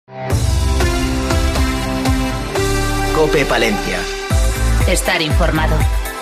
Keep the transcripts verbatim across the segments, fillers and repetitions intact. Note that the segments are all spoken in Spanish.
COPE Palencia. Estar informado.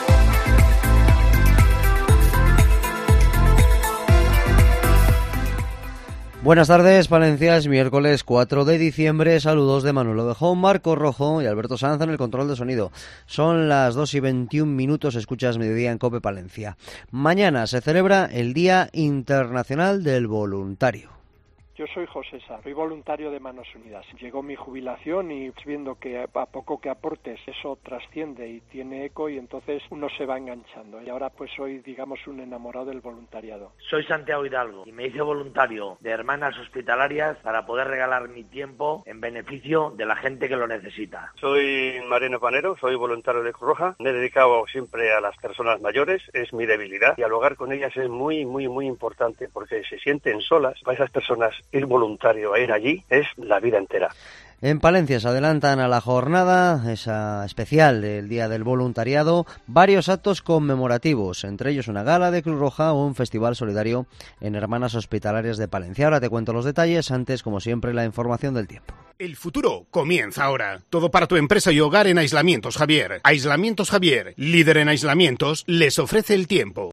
Buenas tardes, Palencia, es miércoles cuatro de diciembre. Saludos de Manuel Ovejón, Marco Rojo y Alberto Sanz en el control de sonido. Son las dos y veintiún minutos, escuchas Mediodía en COPE Palencia. Mañana se celebra el Día Internacional del Voluntario. Yo soy José Sá, soy voluntario de Manos Unidas. Llegó mi jubilación y viendo que a poco que aportes eso trasciende y tiene eco y entonces uno se va enganchando. Y ahora pues soy, digamos, un enamorado del voluntariado. Soy Santiago Hidalgo y me hice voluntario de Hermanas Hospitalarias para poder regalar mi tiempo en beneficio de la gente que lo necesita. Soy Mariano Panero, soy voluntario de Cruz Roja. Me he dedicado siempre a las personas mayores, es mi debilidad. Dialogar con ellas es muy, muy, muy importante porque se sienten solas. Para esas personas ir voluntario a ir allí es la vida entera. En Palencia se adelantan a la jornada esa especial del Día del Voluntariado varios actos conmemorativos, entre ellos una gala de Cruz Roja o un festival solidario en Hermanas Hospitalarias de Palencia. Ahora te cuento los detalles, antes como siempre la información del tiempo. El futuro comienza ahora. Todo para tu empresa y hogar en Aislamientos Javier. Aislamientos Javier, líder en aislamientos, les ofrece el tiempo.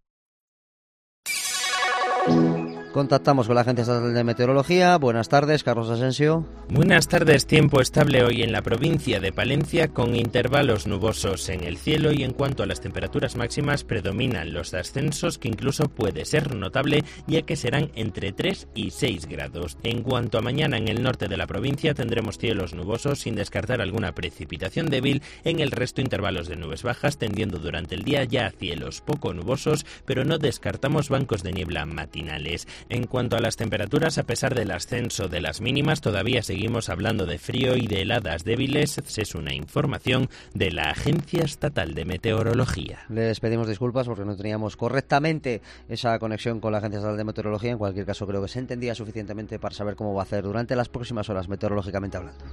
Contactamos con la Agencia Estatal de Meteorología. Buenas tardes, Carlos Asensio. Buenas tardes. Tiempo estable hoy en la provincia de Palencia con intervalos nubosos en el cielo y en cuanto a las temperaturas máximas predominan los ascensos que incluso puede ser notable ya que serán entre tres y seis grados. En cuanto a mañana en el norte de la provincia tendremos cielos nubosos sin descartar alguna precipitación débil, en el resto intervalos de nubes bajas tendiendo durante el día ya a cielos poco nubosos, pero no descartamos bancos de niebla matinales. En cuanto a las temperaturas, a pesar del ascenso de las mínimas, todavía seguimos hablando de frío y de heladas débiles. Es una información de la Agencia Estatal de Meteorología. Les pedimos disculpas porque no teníamos correctamente esa conexión con la Agencia Estatal de Meteorología. En cualquier caso, creo que se entendía suficientemente para saber cómo va a hacer durante las próximas horas, meteorológicamente hablando.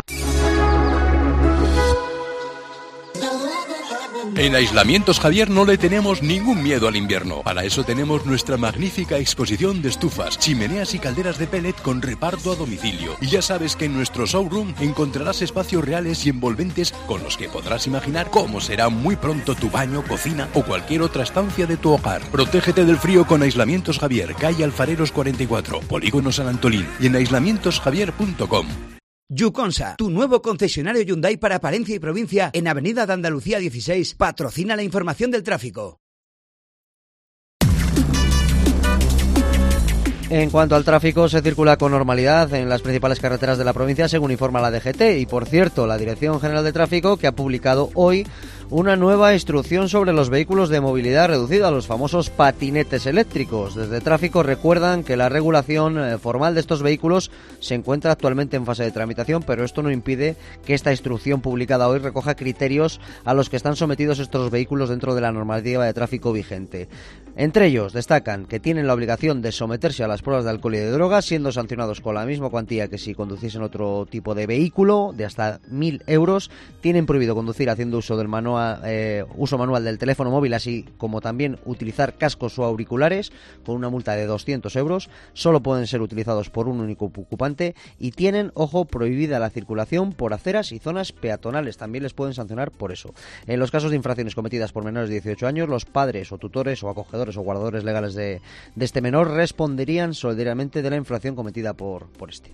En Aislamientos Javier no le tenemos ningún miedo al invierno. Para eso tenemos nuestra magnífica exposición de estufas, chimeneas y calderas de pellet con reparto a domicilio. Y ya sabes que en nuestro showroom encontrarás espacios reales y envolventes con los que podrás imaginar cómo será muy pronto tu baño, cocina o cualquier otra estancia de tu hogar. Protégete del frío con Aislamientos Javier, calle Alfareros cuarenta y cuatro, Polígono San Antolín y en aislamientos javier punto com. Yuconsa, tu nuevo concesionario Hyundai para Palencia y provincia en Avenida de Andalucía dieciséis, patrocina la información del tráfico. En cuanto al tráfico, se circula con normalidad en las principales carreteras de la provincia, según informa la D G T. Y, por cierto, la Dirección General de Tráfico, que ha publicado hoy una nueva instrucción sobre los vehículos de movilidad reducida, los famosos patinetes eléctricos. Desde Tráfico recuerdan que la regulación formal de estos vehículos se encuentra actualmente en fase de tramitación, pero esto no impide que esta instrucción publicada hoy recoja criterios a los que están sometidos estos vehículos dentro de la normativa de tráfico vigente. Entre ellos destacan que tienen la obligación de someterse a las pruebas de alcohol y de drogas, siendo sancionados con la misma cuantía que si conduciesen otro tipo de vehículo, de hasta mil euros. Tienen prohibido conducir haciendo uso del manual Eh, uso manual del teléfono móvil, así como también utilizar cascos o auriculares, con una multa de doscientos euros. Solo pueden ser utilizados por un único ocupante y tienen, ojo, prohibida la circulación por aceras y zonas peatonales. También les pueden sancionar por eso. En los casos de infracciones cometidas por menores de dieciocho años, los padres o tutores o acogedores o guardadores legales de, de este menor responderían solidariamente de la infracción cometida por, por este.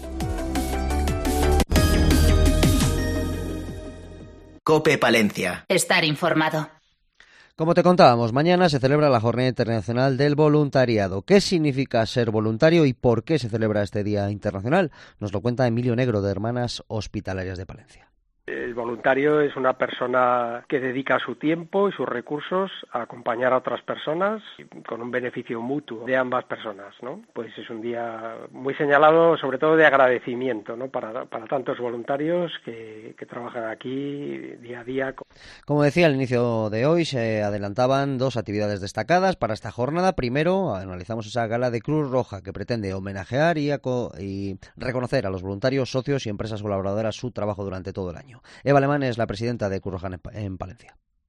COPE Palencia. Estar informado. Como te contábamos, mañana se celebra la Jornada Internacional del Voluntariado. ¿Qué significa ser voluntario y por qué se celebra este Día Internacional? Nos lo cuenta Emilio Negro, de Hermanas Hospitalarias de Palencia. El voluntario es una persona que dedica su tiempo y sus recursos a acompañar a otras personas con un beneficio mutuo de ambas personas, ¿no? Pues es un día muy señalado, sobre todo de agradecimiento, ¿no? Para, para tantos voluntarios que, que trabajan aquí día a día. Como decía al inicio de hoy, se adelantaban dos actividades destacadas para esta jornada. Primero, analizamos esa gala de Cruz Roja que pretende homenajear y, aco- y reconocer a los voluntarios, socios y empresas colaboradoras su trabajo durante todo el año. Eva Alemán es la presidenta de Cruz Roja en Palencia.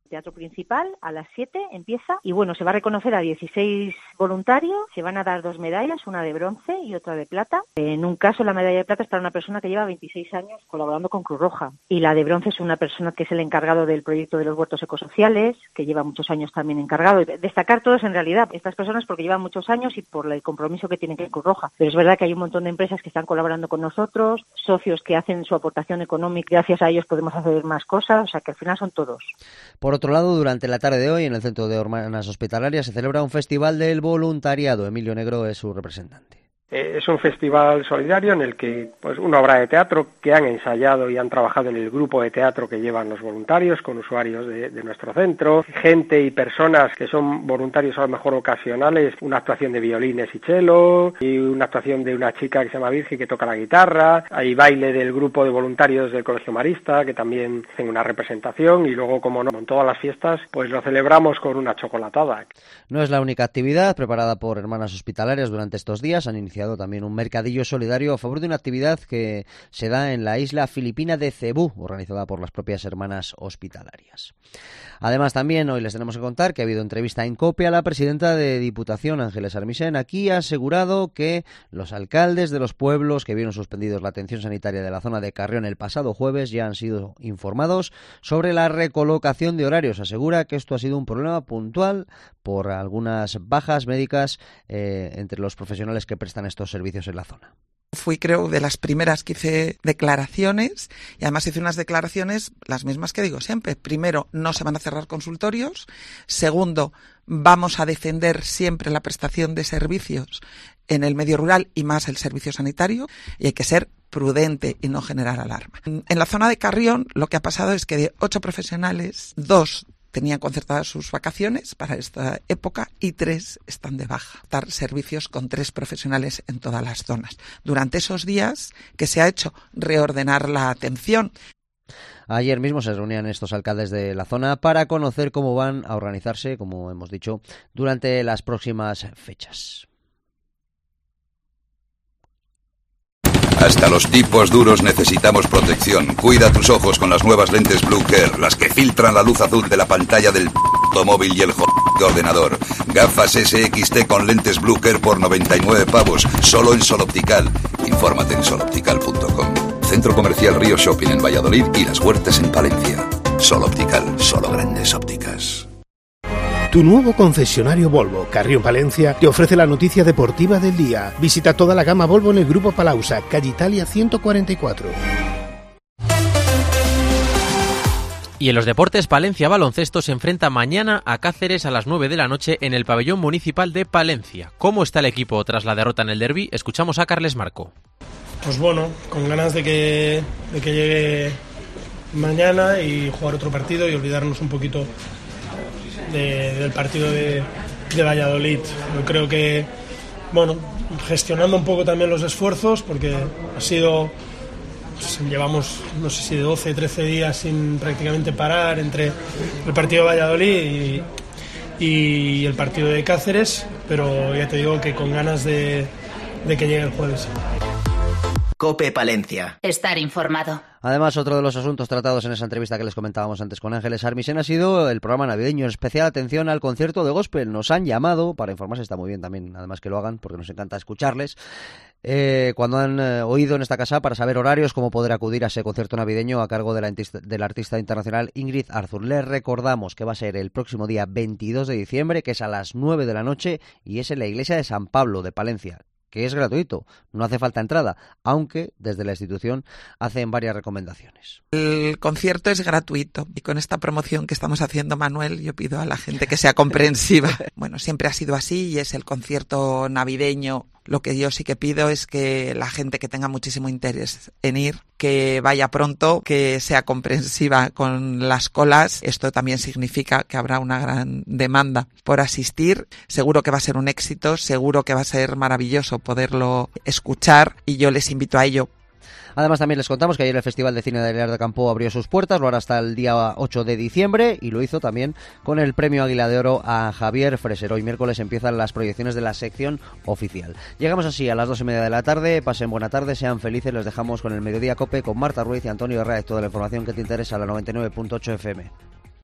Teatro principal, a las siete empieza y bueno, se va a reconocer a dieciséis voluntarios, se van a dar dos medallas, una de bronce y otra de plata. En un caso la medalla de plata es para una persona que lleva veintiséis años colaborando con Cruz Roja y la de bronce es una persona que es el encargado del proyecto de los huertos ecosociales, que lleva muchos años también encargado. Destacar todos en realidad estas personas porque llevan muchos años y por el compromiso que tienen con Cruz Roja. Pero es verdad que hay un montón de empresas que están colaborando con nosotros, socios que hacen su aportación económica, gracias a ellos podemos hacer más cosas, o sea que al final son todos. Por otro lado, durante la tarde de hoy, en el Centro de Hermanas Hospitalarias, se celebra un festival del voluntariado. Emilio Negro es su representante. Es un festival solidario en el que pues una obra de teatro que han ensayado y han trabajado en el grupo de teatro que llevan los voluntarios con usuarios de, de nuestro centro, gente y personas que son voluntarios a lo mejor ocasionales, una actuación de violines y cello y una actuación de una chica que se llama Virgi que toca la guitarra, hay baile del grupo de voluntarios del Colegio Marista que también hacen una representación y luego como no, en todas las fiestas pues lo celebramos con una chocolatada. No es la única actividad preparada por Hermanas Hospitalarias durante estos días, han iniciado también un mercadillo solidario a favor de una actividad que se da en la isla filipina de Cebú, organizada por las propias Hermanas Hospitalarias. Además, también hoy les tenemos que contar que ha habido entrevista en COPE a la presidenta de Diputación, Ángeles Armisen. Aquí ha asegurado que los alcaldes de los pueblos que vieron suspendidos la atención sanitaria de la zona de Carrión el pasado jueves ya han sido informados sobre la recolocación de horarios. Asegura que esto ha sido un problema puntual por algunas bajas médicas eh, entre los profesionales que prestan estos servicios en la zona. Fui, creo, de las primeras que hice declaraciones y además hice unas declaraciones las mismas que digo siempre. Primero, no se van a cerrar consultorios. Segundo, vamos a defender siempre la prestación de servicios en el medio rural y más el servicio sanitario y hay que ser prudente y no generar alarma. En la zona de Carrión lo que ha pasado es que de ocho profesionales, dos tenían concertadas sus vacaciones para esta época y tres están de baja. Dar servicios con tres profesionales en todas las zonas. Durante esos días que se ha hecho reordenar la atención. Ayer mismo se reunían estos alcaldes de la zona para conocer cómo van a organizarse, como hemos dicho, durante las próximas fechas. Hasta los tipos duros necesitamos protección. Cuida tus ojos con las nuevas lentes Blue Care, las que filtran la luz azul de la pantalla del p*** móvil y el j*** ordenador. Gafas S X T con lentes Blue Care por noventa y nueve pavos, solo en Sol Optical. Infórmate en sol optical punto com. Centro Comercial Río Shopping en Valladolid y Las Huertas en Palencia. Sol Optical, solo grandes ópticas. Tu nuevo concesionario Volvo, Carrión Palencia, te ofrece la noticia deportiva del día. Visita toda la gama Volvo en el Grupo Palausa, calle Italia ciento cuarenta y cuatro. Y en los deportes, Palencia Baloncesto se enfrenta mañana a Cáceres a las nueve de la noche en el pabellón municipal de Palencia. ¿Cómo está el equipo tras la derrota en el derbi? Escuchamos a Carles Marco. Pues bueno, con ganas de que, de que llegue mañana y jugar otro partido y olvidarnos un poquito De, del partido de, de Valladolid. Yo creo que, bueno, gestionando un poco también los esfuerzos, porque ha sido, pues, llevamos, no sé si de doce, trece días sin prácticamente parar entre el partido de Valladolid y, y el partido de Cáceres, pero ya te digo que con ganas de, de que llegue el jueves. COPE Palencia. Estar informado. Además, otro de los asuntos tratados en esa entrevista que les comentábamos antes con Ángeles Armisen ha sido el programa navideño. En especial atención al concierto de gospel. Nos han llamado, para informarse está muy bien también, además que lo hagan, porque nos encanta escucharles, eh, cuando han eh, oído en esta casa para saber horarios, cómo poder acudir a ese concierto navideño a cargo de la, artista, de la artista internacional Ingrid Arthur. Les recordamos que va a ser el próximo día veintidós de diciembre, que es a las nueve de la noche, y es en la iglesia de San Pablo de Palencia, que es gratuito, no hace falta entrada, aunque desde la institución hacen varias recomendaciones. El concierto es gratuito y con esta promoción que estamos haciendo, Manuel, yo pido a la gente que sea comprensiva. Bueno, siempre ha sido así y es el concierto navideño. Lo que yo sí que pido es que la gente que tenga muchísimo interés en ir, que vaya pronto, que sea comprensiva con las colas. Esto también significa que habrá una gran demanda por asistir. Seguro que va a ser un éxito, seguro que va a ser maravilloso poderlo escuchar y yo les invito a ello. Además, también les contamos que ayer el Festival de Cine de Aguilar de Campo abrió sus puertas, lo hará hasta el día ocho de diciembre y lo hizo también con el premio Águila de Oro a Javier Freser. Hoy miércoles empiezan las proyecciones de la sección oficial. Llegamos así a las dos y media de la tarde, pasen buena tarde, sean felices, les dejamos con el Mediodía Cope con Marta Ruiz y Antonio Herrera, toda la información que te interesa, la noventa y nueve punto ocho F M.